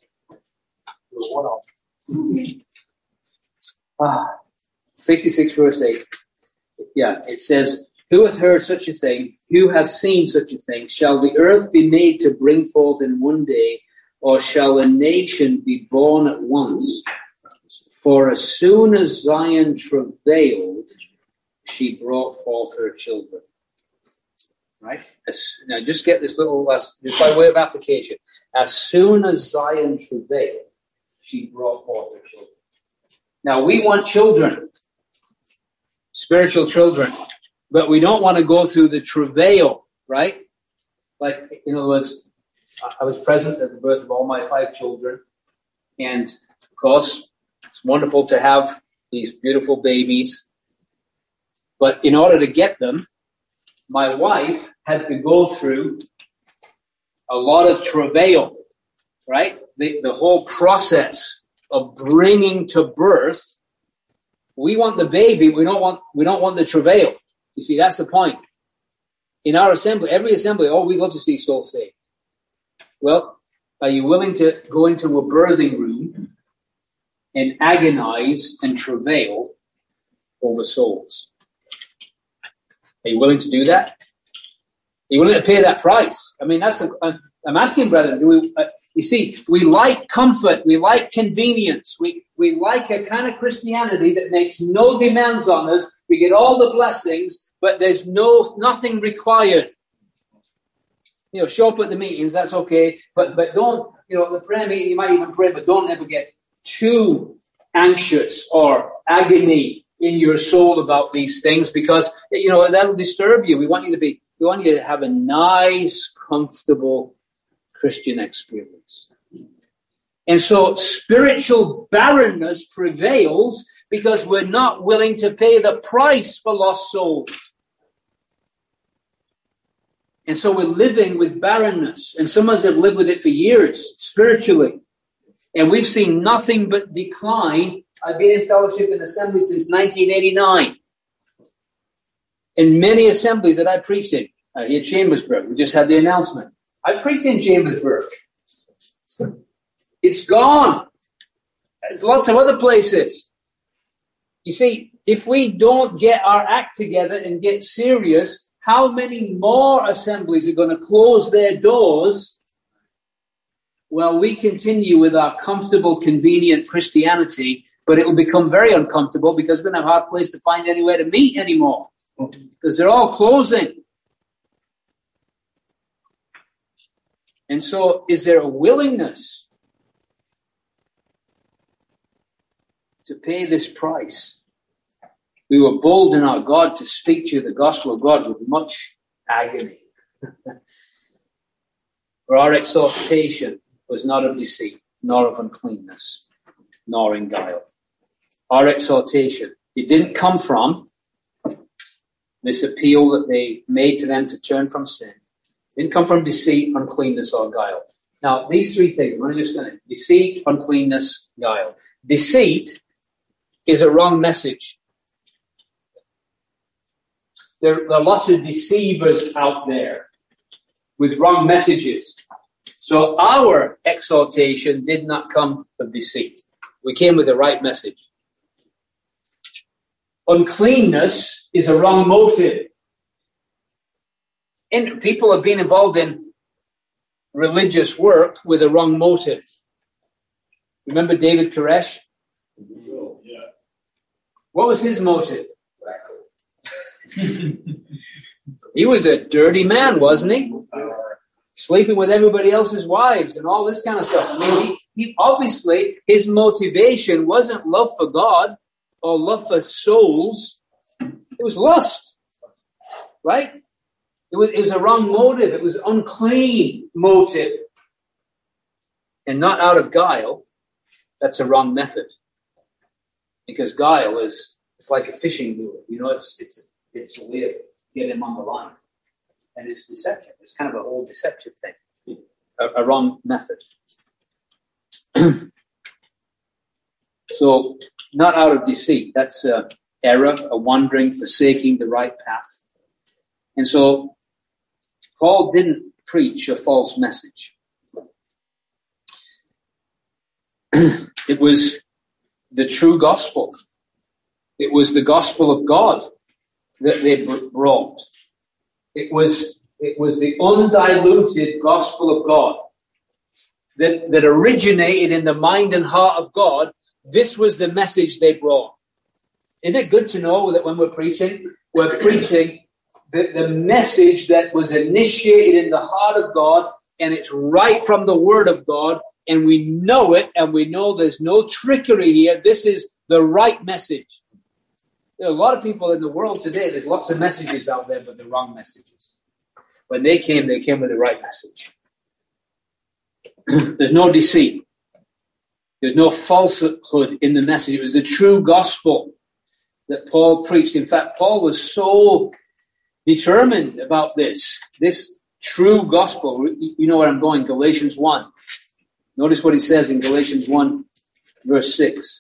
66 verse 8. Yeah, it says, who hath heard such a thing? Who hath seen such a thing? Shall the earth be made to bring forth in one day, or shall a nation be born at once? For as soon as Zion travailed, she brought forth her children. Right? Now just get this little lesson, just by way of application. As soon as Zion travailed, she brought forth her children. Now we want children, spiritual children, but we don't want to go through the travail, right? Like, in other words, I was present at the birth of all my 5 children, and of course, it's wonderful to have these beautiful babies, but in order to get them, my wife had to go through a lot of travail, right? The whole process of bringing to birth. We want the baby. We don't want the travail. You see, that's the point. In our assembly, every assembly, we'd love to see souls saved. Well, are you willing to go into a birthing room and agonize and travail over souls? Are you willing to do that? Are you willing to pay that price? I mean, I'm asking, brethren, you see, we like comfort, we like convenience, we like a kind of Christianity that makes no demands on us. We get all the blessings, but there's nothing required. Show up at the meetings, that's okay, but don't, the prayer meeting, you might even pray, but don't ever get too anxious or agony in your soul about these things, because that'll disturb you. We want you to be We want you to have a nice, comfortable Christian experience. And so spiritual barrenness prevails because we're not willing to pay the price for lost souls. And so we're living with barrenness. And some of us have lived with it for years, spiritually. And we've seen nothing but decline. I've been in fellowship and assembly since 1989. In many assemblies that I preached in, here at Chambersburg, we just had the announcement. I preached in Chambersburg. It's gone. There's lots of other places. You see, if we don't get our act together and get serious, how many more assemblies are going to close their doors while we continue with our comfortable, convenient Christianity, but it will become very uncomfortable because we're going to have a hard place to find anywhere to meet anymore because they're all closing. And so is there a willingness to pay this price? We were bold in our God to speak to you the gospel of God with much agony. For our exhortation was not of deceit, nor of uncleanness, nor in guile. Our exhortation, it didn't come from this appeal that they made to them to turn from sin. It didn't come from deceit, uncleanness, or guile. Now, these three things, we're just going to deceit, uncleanness, guile. Deceit is a wrong message. There are lots of deceivers out there with wrong messages. So our exhortation did not come of deceit. We came with the right message. Uncleanness is a wrong motive. And people have been involved in religious work with a wrong motive. Remember David Koresh? Yeah. What was his motive? He was a dirty man, wasn't he? Sleeping with everybody else's wives and all this kind of stuff. I mean, he obviously, his motivation wasn't love for God or love for souls. It was lust, right? It was a wrong motive. It was unclean motive. And not out of guile. That's a wrong method. Because guile is, it's like a fishing lure. You know, it's a way of getting him on the line. And it's deception. It's kind of a whole deceptive thing. A wrong method. So, not out of deceit. That's error, a wandering, forsaking the right path. And so, Paul didn't preach a false message. It was the true gospel. It was the gospel of God that they brought. It was the undiluted gospel of God that originated in the mind and heart of God. This was the message they brought. Isn't it good to know that when we're preaching the message that was initiated in the heart of God, and it's right from the Word of God, and we know it, and we know there's no trickery here. This is the right message. There are a lot of people in the world today, there's lots of messages out there, but they're wrong messages. When they came with the right message. There's no deceit. There's no falsehood in the message. It was the true gospel that Paul preached. In fact, Paul was so determined about this true gospel. You know where I'm going, Galatians 1. Notice what he says in Galatians 1, verse 6.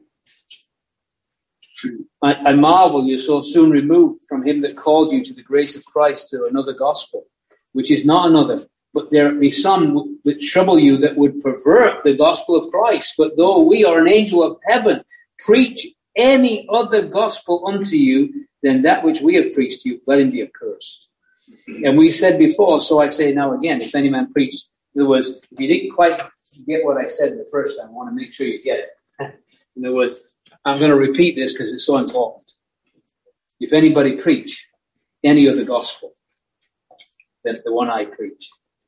I marvel you're so soon removed from him that called you to the grace of Christ to another gospel, which is not another. But there be some that trouble you that would pervert the gospel of Christ. But though we are an angel of heaven, preach any other gospel unto you than that which we have preached to you, let him be accursed. And we said before, so I say now again, if any man preached, in other words, if you didn't quite get what I said the first time, I want to make sure you get it. In other words, I'm going to repeat this because it's so important. If anybody preach any other gospel than the one I preach,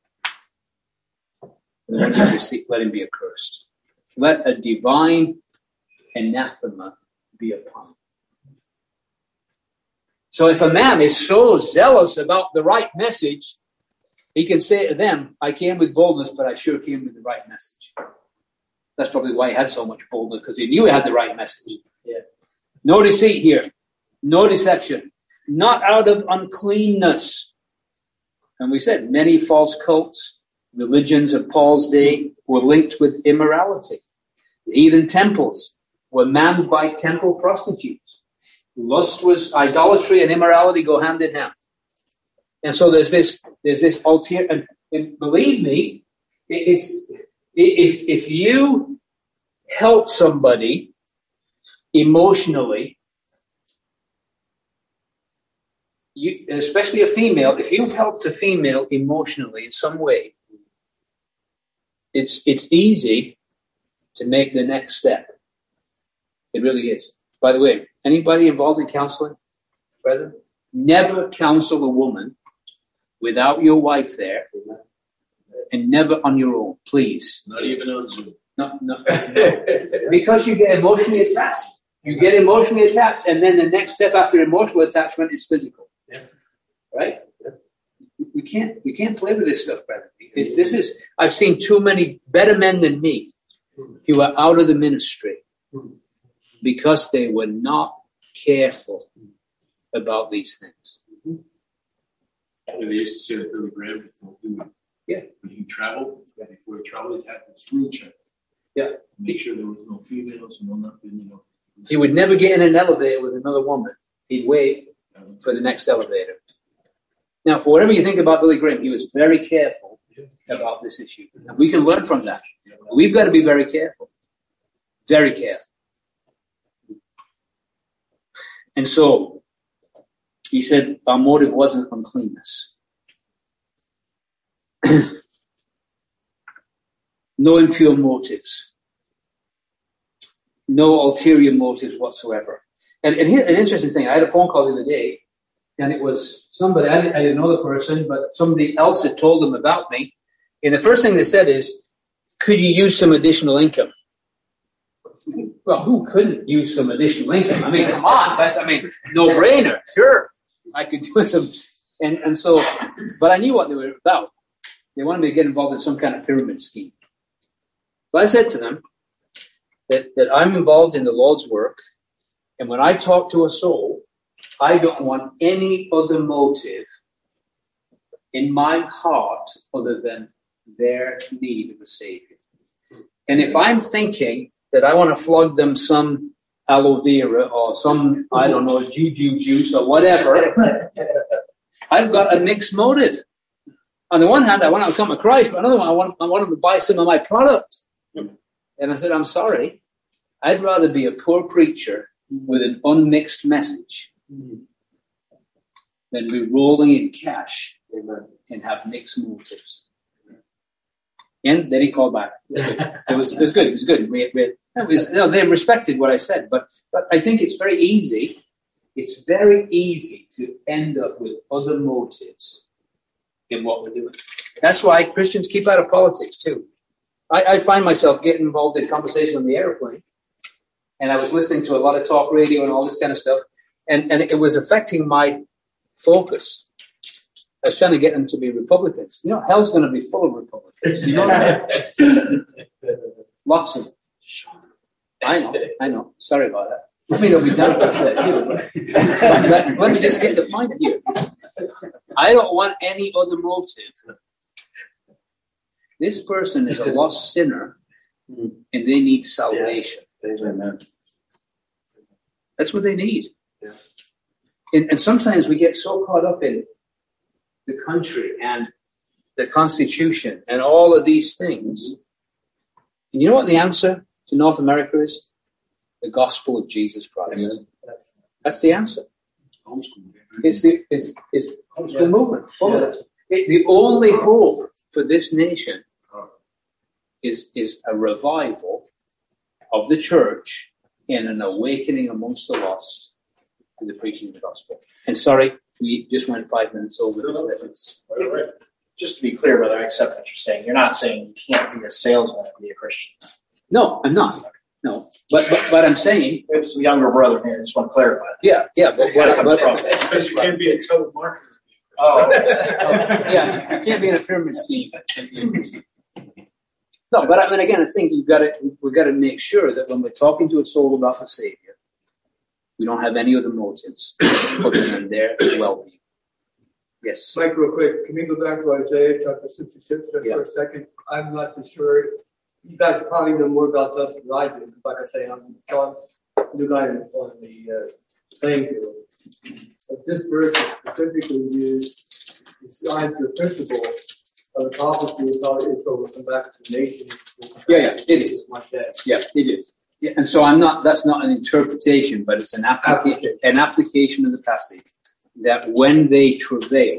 the one you receive, let him be accursed. Let a divine anathema be upon him. So if a man is so zealous about the right message, he can say to them, I came with boldness, but I sure came with the right message. That's probably why he had so much boldness, because he knew he had the right message. Yeah. No deceit here. No deception. Not out of uncleanness. And we said many false cults, religions of Paul's day were linked with immorality. The heathen temples were manned by temple prostitutes. Lust was idolatry and immorality go hand in hand. And so there's this ulterior, and believe me, it's if you help somebody emotionally, especially a female, if you've helped a female emotionally in some way, it's easy to make the next step. It really is. By the way, anybody involved in counseling, brethren, never counsel a woman without your wife there, and never on your own, please. Not even on Zoom. No. Because you get emotionally attached. You get emotionally attached, and then the next step after emotional attachment is physical. Yeah. Right? Yeah. We can't play with this stuff, brother. I've seen too many better men than me who are out of the ministry because they were not careful about these things. They used to say that Billy Graham before he would, when he traveled, before he traveled, he'd have this rule check. Yeah. Make sure there was no females, no nothing, He would never get in an elevator with another woman. He'd wait for the next elevator. Now, for whatever you think about Billy Graham, he was very careful about this issue. And we can learn from that. We've got to be very careful. Very careful. And so, he said, our motive wasn't uncleanness. No impure motives. No ulterior motives whatsoever. And here, an interesting thing, I had a phone call the other day, and it was somebody, I didn't know the person, but somebody else had told them about me. And the first thing they said is, could you use some additional income? Well, who couldn't use some additional income? I mean, come on, no-brainer. Sure, I could do some. And so, but I knew what they were about. They wanted me to get involved in some kind of pyramid scheme. So I said to them that I'm involved in the Lord's work, and when I talk to a soul, I don't want any other motive in my heart other than their need of a Savior. And if I'm thinking that I want to flog them some aloe vera or some, I don't know, juju juice or whatever, I've got a mixed motive. On the one hand, I want them to come to Christ, but on the other one, I want them to buy some of my product. And I said, I'm sorry. I'd rather be a poor preacher with an unmixed message than be rolling in cash and have mixed motives. And then he called back. It was good. It was good. They respected what I said, but I think it's very easy. It's very easy to end up with other motives in what we're doing. That's why Christians keep out of politics too. I find myself getting involved in conversation on the airplane, and I was listening to a lot of talk radio and all this kind of stuff, and it was affecting my focus. I was trying to get them to be Republicans. Hell's going to be full of Republicans. You know that? Lots of them. I know. Sorry about that. I mean, they'll be down about that too. Let me just get the point here. I don't want any other motive. This person is a lost sinner, and they need salvation. Amen. That's what they need. Yeah. And sometimes we get so caught up in the country and the Constitution and all of these things. And you know what the answer to North America is? The gospel of Jesus Christ. Amen. That's the answer. It's the homeschool movement. Yes. The only hope for this nation is a revival of the church and an awakening amongst the lost and the preaching of the gospel. And sorry, we just went 5 minutes over this. Right. Just to be clear, brother, I accept what you're saying. You're not saying you can't be a salesman and be a Christian. No, I'm not. No, but I'm saying, We have some younger brother here. I just want to clarify that. yeah, but It says you can't be a telemarketer. Oh, yeah, you can't be in a pyramid scheme. No, but I mean, again, I think we've got to make sure that when we're talking to a soul about the Savior, we don't have any other motives other than their well-being. Yes. Mike, real quick, can we go back to Isaiah chapter 66 just for a second? I'm not too sure. You guys probably know more about this than I do. Like I say, I'm John, new guy on the playing field. But this verse is specifically used to describe the principle of the prophecy of how Israel will come back to the nation. Yeah, it is. Like that. Yeah, it is. Yeah, and so that's not an interpretation, but it's an application of the passage that when they travail,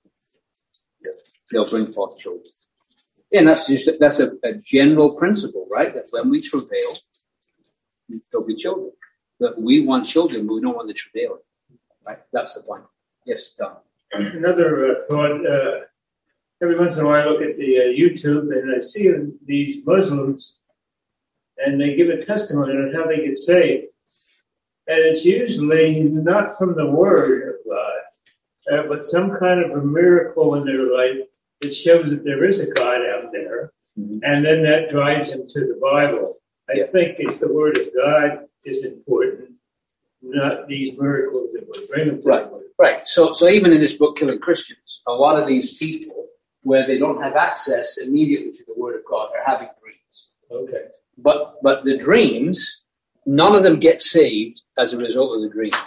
they'll bring forth children. And that's a general principle, right? That when we travail, there'll be children. But we want children, but we don't want the travail. Right? That's the point. Yes, Don. Another thought. Every once in a while I look at the YouTube and I see these Muslims and they give a testimony on how they get saved. And it's usually not from the Word of God, but some kind of a miracle in their life that shows that there is a God out there. Mm-hmm. And then that drives them to the Bible. I think it's the Word of God is important, not these miracles that we bring them to. Right. So even in this book, Killing Christians, a lot of these people, where they don't have access immediately to the Word of God, are having dreams. Okay. But the dreams, none of them get saved as a result of the dreams.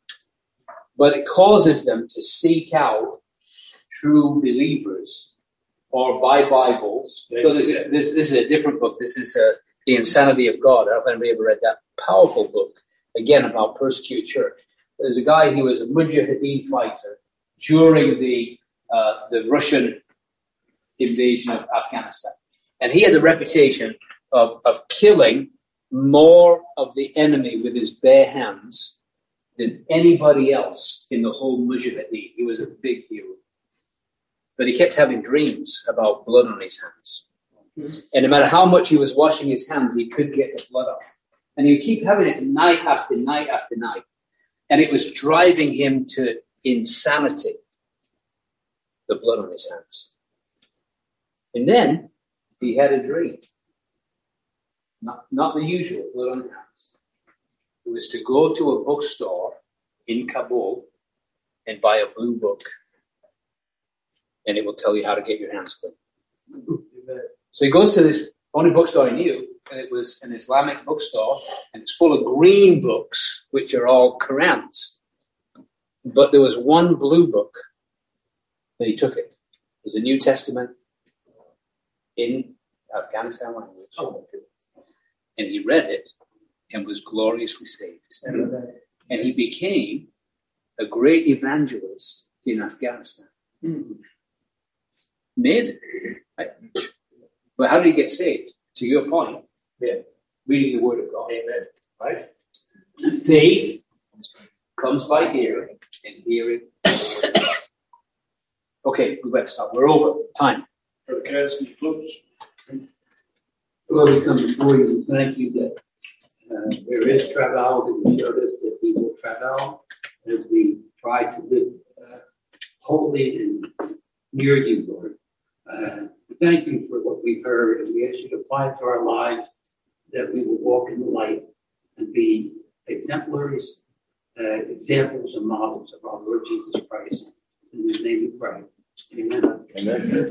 But it causes them to seek out true believers or buy Bibles. So this is a different book. This is The Insanity of God. I don't know if anybody ever read that powerful book, again, about persecuted church. There's a guy who was a Mujahideen fighter during the Russian invasion of Afghanistan. And he had the reputation of killing more of the enemy with his bare hands than anybody else in the whole Mujahideen. He was a big hero. But he kept having dreams about blood on his hands. Mm-hmm. And no matter how much he was washing his hands, he couldn't get the blood off. And he would keep having it night after night after night. And it was driving him to insanity, the blood on his hands. And then he had a dream. Not the usual blood on hands. It was to go to a bookstore in Kabul and buy a blue book. And it will tell you how to get your hands clean. So he goes to this only bookstore he knew, and it was an Islamic bookstore, and it's full of green books, which are all Qurans. But there was one blue book, and he took it. It was a New Testament in Afghanistan language. And he read it and was gloriously saved. And he became a great evangelist in Afghanistan. Amazing, right? But how did he get saved? To your point, reading the Word of God. Amen. Right? Faith comes by hearing, and hearing the Word of God. Okay, we better stop. We're over. Time. Can I ask you to close? Lord, we come before you and thank you that there is travail, that you showed us that we will travail as we try to live holy and near you, Lord. We thank you for what we've heard, and we ask you to apply it to our lives, that we will walk in the light and be exemplaries, examples and models of our Lord Jesus Christ. In his name we pray. Amen. Amen.